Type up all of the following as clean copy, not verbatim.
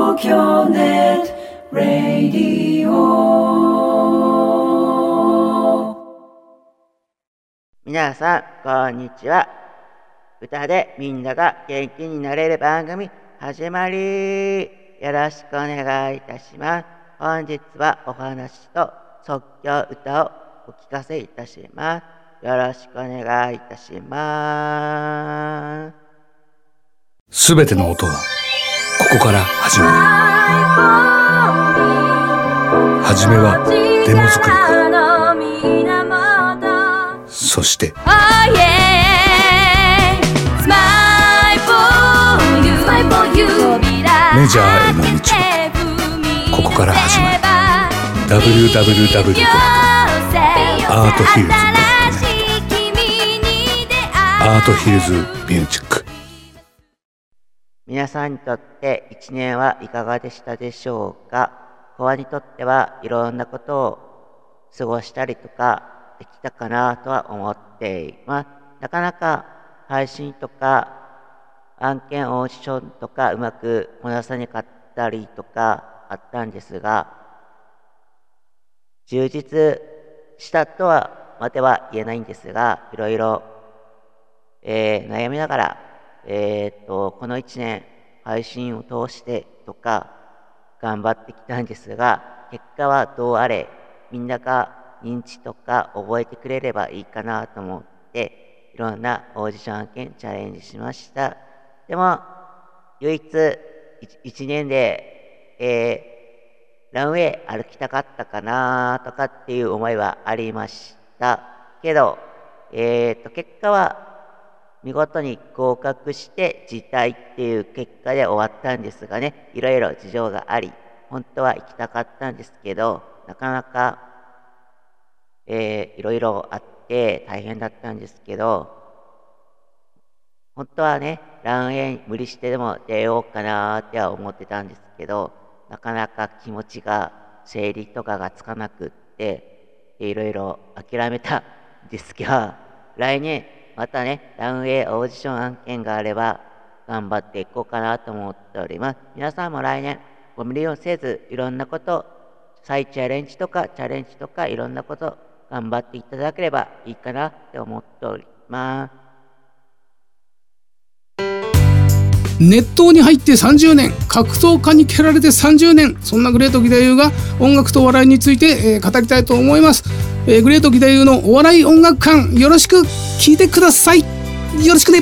東京ネットラディオ。 皆さんこんにちは。歌でみんなが元気になれる番組始まり。よろしくお願いいたします。本日はお話と即興歌をお聞かせいたします。よろしくお願いいたします。 すべての音はここから始まる。はじめはデモ作りから、そしてメジャーへの道はここから始まる。 www.arthillsmix.net アートヒルズミュージック。 皆さんにとって一年はいかがでしたでしょうか。コアにとってはいろんなことを過ごしたりとかできたかなとは思っています。なかなか配信とか案件オーディションとかうまくこなさなかったりとかあったんですが、充実したとはまでは言えないんですが、いろいろ悩みながらこの1年配信を通してとか頑張ってきたんですが、結果はどうあれみんなが認知とか覚えてくれればいいかなと思っていろんなオーディション案件チャレンジしました。でも唯一1年で、ランウェイ歩きたかったかなとかっていう思いはありましたけど、結果は見事に合格して辞退っていう結果で終わったんですがね、いろいろ事情があり、本当は行きたかったんですけど、なかなか、いろいろあって大変だったんですけど、本当はね、ランウェイ無理してでも出ようかなっては思ってたんですけど、なかなか気持ちが整理とかがつかなくって、いろいろ諦めたんですが、来年またね、ランウェイオーディション案件があれば頑張っていこうかなと思っております。皆さんも来年ご無理をせず、いろんなこと、再チャレンジとかいろんなこと頑張っていただければいいかなって思っております。 熱湯に入って30年、格闘家に蹴られて30年、そんなグレート義太夫が音楽と笑いについて、語りたいと思います。グレート義太夫のお笑い音楽館、よろしく聞いてください。よろしくね。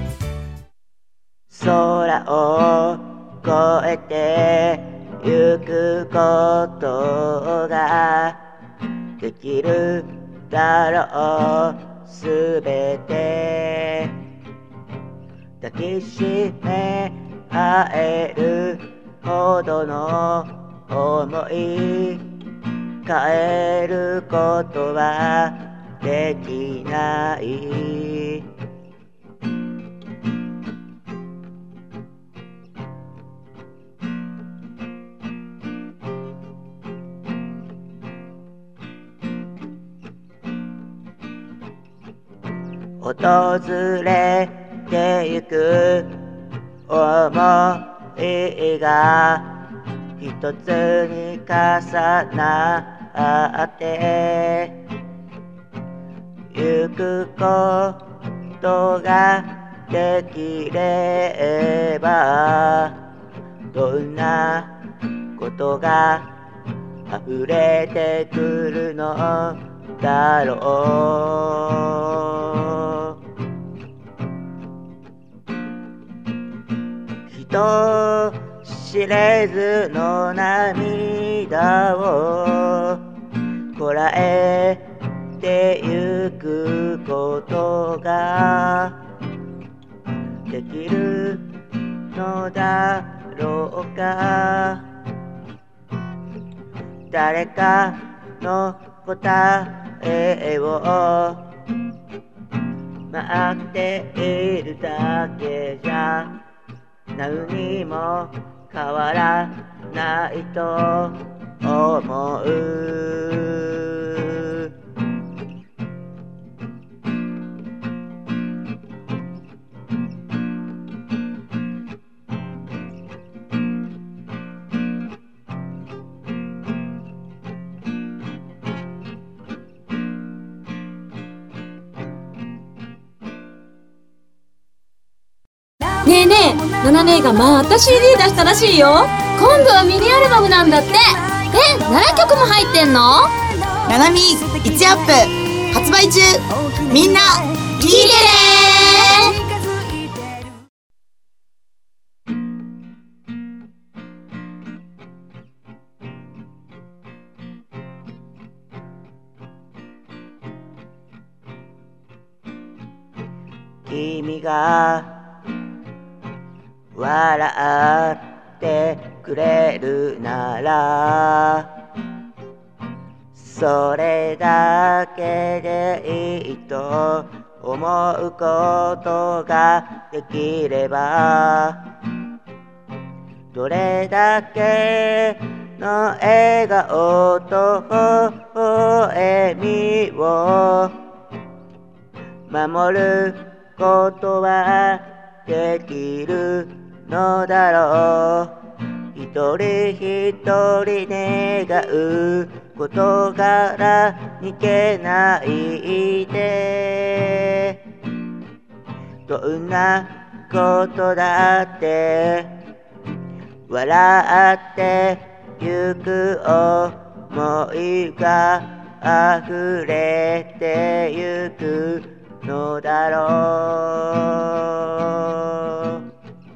空を越えてゆくことができるだろう、すべて抱きしめ合えるほどの想い、変えることはできない。訪れてゆく想いが一つに重なってゆくことができれば、どんなことが溢れてくるのだろう。人知れずの涙をこらえてゆくことができるのだろうか。誰かの答えを待っているだけじゃ何にも変わらないと思う。 ねえねえ、ナナ姉がまた CD 出したらしいよ。今度はミニアルバムなんだって。何曲も入ってんの？ ナナミ1アップ発売中。みんな聞いてね。 君が笑ってくれるならそれだけでいいと思うことができればどれだけの笑顔と微笑みを守ることはできるのだろう。一人一人願う事柄にけないでどんなことだって笑ってゆく想いが溢れてゆくのだろう。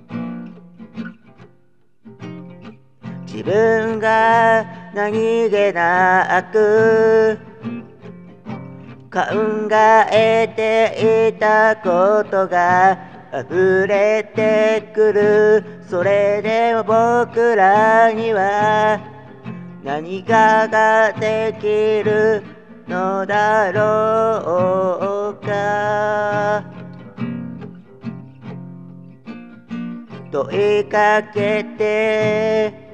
自分が何気なく考えていたことが溢れてくる。それでも僕らには何かができるのだろうか。問いかけて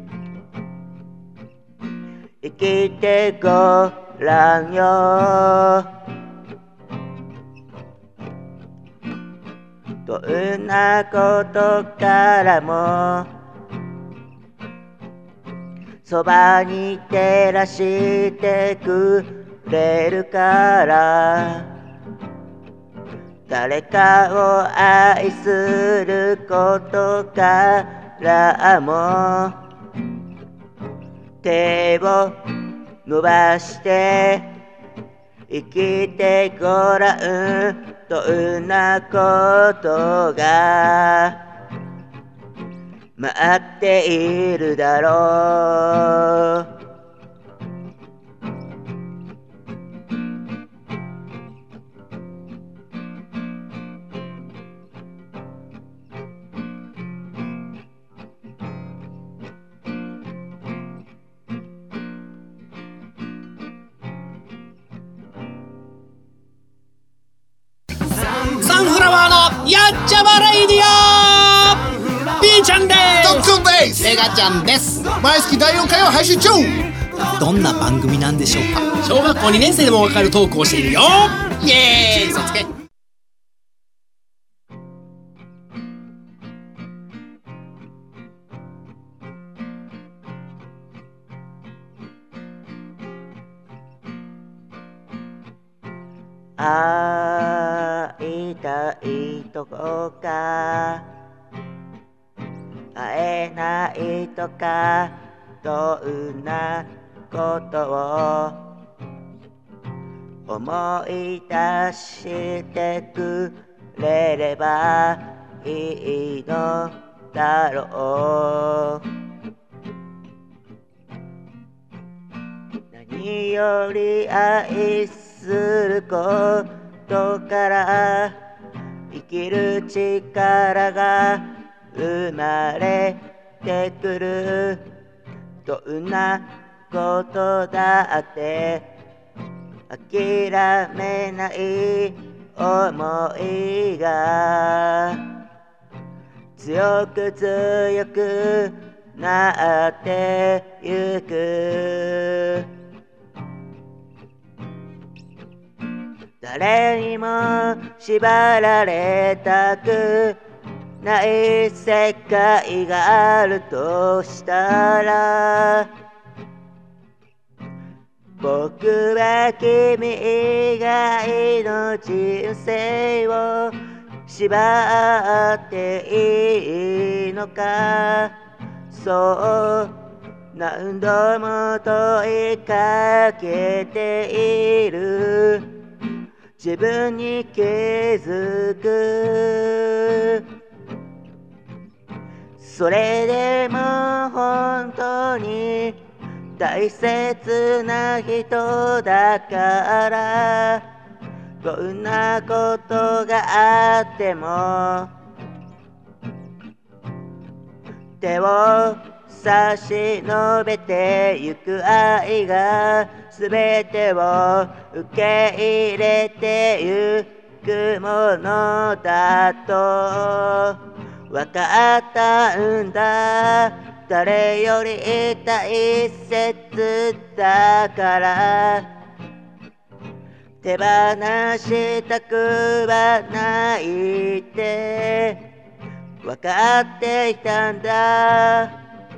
生きてごらんよ。どんなことからもそばに照らしてくれるから誰かを愛することからも手を伸ばして生きてごらん。どんなことが待っているだろう。 サンフラワーのやっちゃまレイディオ。 B ちゃんです。 特訓です。 メガちゃんです。 毎月第4回を配信中。 どんな番組なんでしょうか。小学校2年生でもわかるトークをしているよ。イエーイ、嘘つけ。 会いたいとこか会えないとかどんなことを思い出してくれればいいのだろう。何より愛することから生きる力が生まれてくる。どんなことだって諦めない想いが強く強くなってゆく。誰にも縛られたくない世界があるとしたら僕は君以外の人生を縛っていいのか、そう何度も問いかけている自分に気づく。それでも本当に大切な人だから、どんなことがあっても手を差し伸べてゆく愛が全てを受け入れてゆくものだと分かったんだ。誰より大切だから手放したくはないって分かっていたんだ。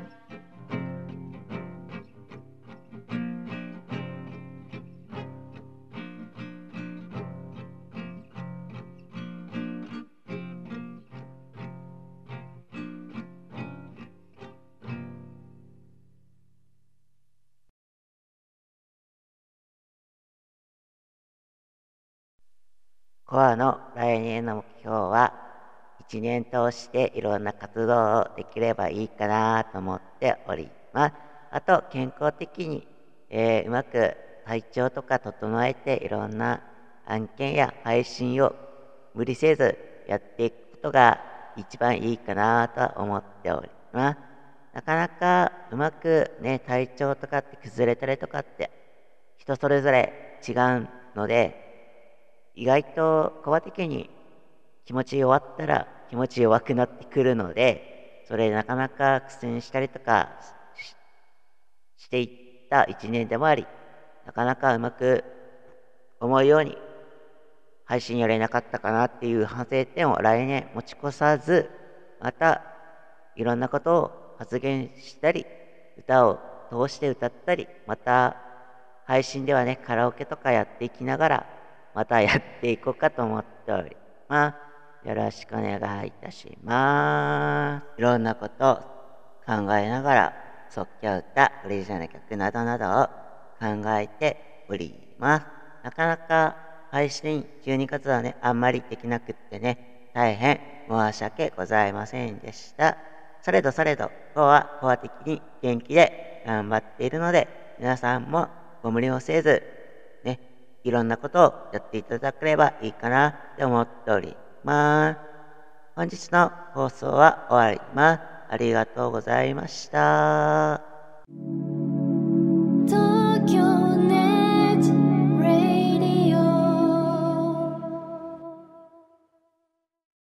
コアの来年の目標は、一年通していろんな活動をできればいいかなと思っております。あと、健康的に、うまく体調とか整えていろんな案件や配信を無理せずやっていくことが一番いいかなと思っております。なかなかうまくね、体調とかって崩れたりとかって人それぞれ違うので、意外とコア的に気持ち弱ったら気持ち弱くなってくるので、それなかなか苦戦したりとか していった一年でもあり、なかなかうまく思うように配信やれなかったかなっていう反省点を来年持ち越さず、またいろんなことを発言したり、歌を通して歌ったり、また配信ではね、カラオケとかやっていきながらまたやっていこうかと思っております。よろしくお願いいたします。いろんなことを考えながら即興歌、オリジナル曲などなどを考えております。なかなか配信12月はね、あんまりできなくってね、大変申し訳ございませんでした。されど、今日はコア的に元気で頑張っているので、皆さんもご無理をせず、ね、いろんなことをやっていただければいいかなって思っております。本日の放送は終わります。ありがとうございました。 東京